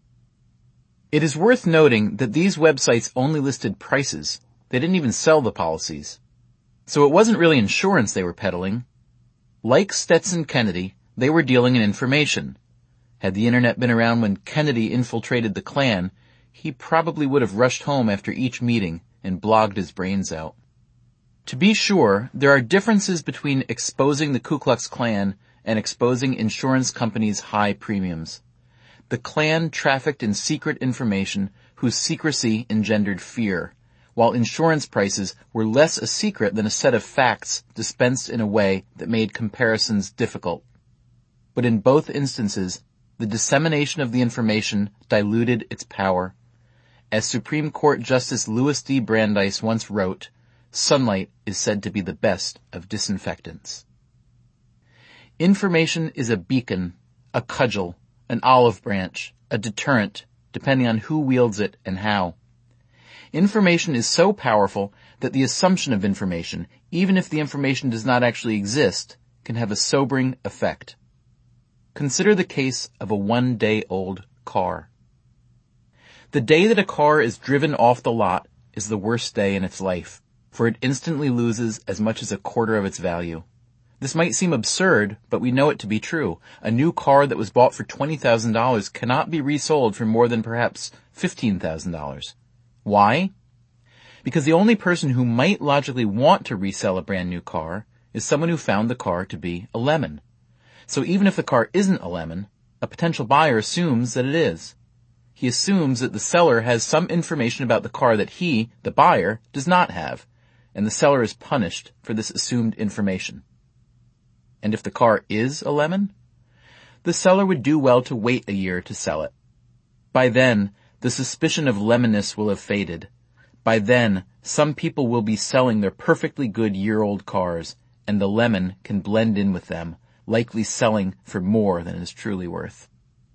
A: It is worth noting that these websites only listed prices. They didn't even sell the policies. So it wasn't really insurance they were peddling. Like Stetson Kennedy, they were dealing in information. Had the Internet been around when Kennedy infiltrated the Klan, he probably would have rushed home after each meeting and blogged his brains out. To be sure, there are differences between exposing the Ku Klux Klan and exposing insurance companies' high premiums. The Klan trafficked in secret information whose secrecy engendered fear, while insurance prices were less a secret than a set of facts dispensed in a way that made comparisons difficult. But in both instances, the dissemination of the information diluted its power. As Supreme Court Justice Louis D. Brandeis once wrote, sunlight is said to be the best of disinfectants. Information is a beacon, a cudgel, an olive branch, a deterrent, depending on who wields it and how. Information is so powerful that the assumption of information, even if the information does not actually exist, can have a sobering effect. Consider the case of a one-day-old car. The day that a car is driven off the lot is the worst day in its life, for it instantly loses as much as a quarter of its value. This might seem absurd, but we know it to be true. A new car that was bought for $20,000 cannot be resold for more than perhaps $15,000. Why? Because the only person who might logically want to resell a brand new car is someone who found the car to be a lemon. So even if the car isn't a lemon, a potential buyer assumes that it is. He assumes that the seller has some information about the car that he, the buyer, does not have, and the seller is punished for this assumed information. And if the car is a lemon, the seller would do well to wait a year to sell it. By then, the suspicion of lemonness will have faded. By then, some people will be selling their perfectly good year-old cars, and the lemon can blend in with them, likely selling for more than it is truly worth.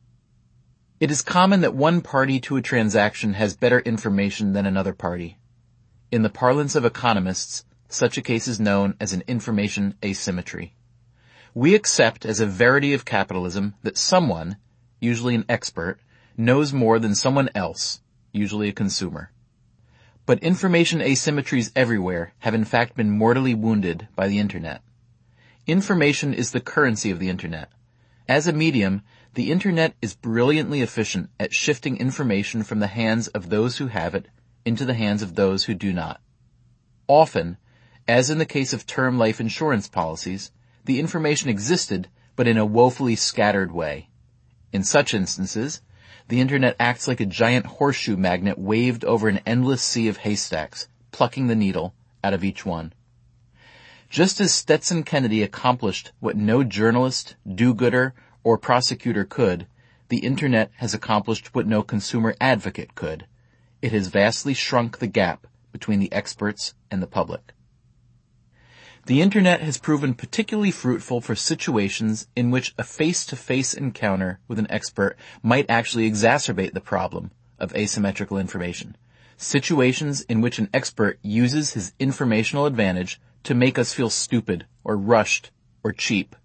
A: It is common that one party to a transaction has better information than another party. In the parlance of economists, such a case is known as an information asymmetry. We accept as a verity of capitalism that someone, usually an expert, knows more than someone else, usually a consumer. But information asymmetries everywhere have in fact been mortally wounded by the Internet. Information is the currency of the Internet. As a medium, the Internet is brilliantly efficient at shifting information from the hands of those who have it into the hands of those who do not. Often, as in the case of term life insurance policies, the information existed, but in a woefully scattered way. In such instances, the Internet acts like a giant horseshoe magnet waved over an endless sea of haystacks, plucking the needle out of each one. Just as Stetson Kennedy accomplished what no journalist, do-gooder, or prosecutor could, the Internet has accomplished what no consumer advocate could. It has vastly shrunk the gap between the experts and the public. The Internet has proven particularly fruitful for situations in which a face-to-face encounter with an expert might actually exacerbate the problem of asymmetrical information. Situations in which an expert uses his informational advantage to make us feel stupid or rushed or cheap.